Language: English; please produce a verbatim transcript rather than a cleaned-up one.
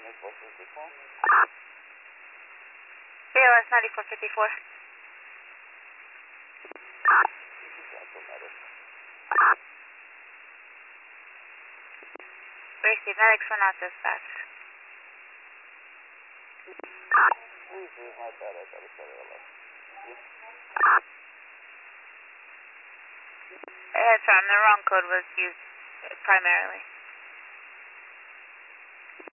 B O S ninety-four fifty-four. Racing medics went out dispatch. Yeah, that's right. The wrong code was used primarily.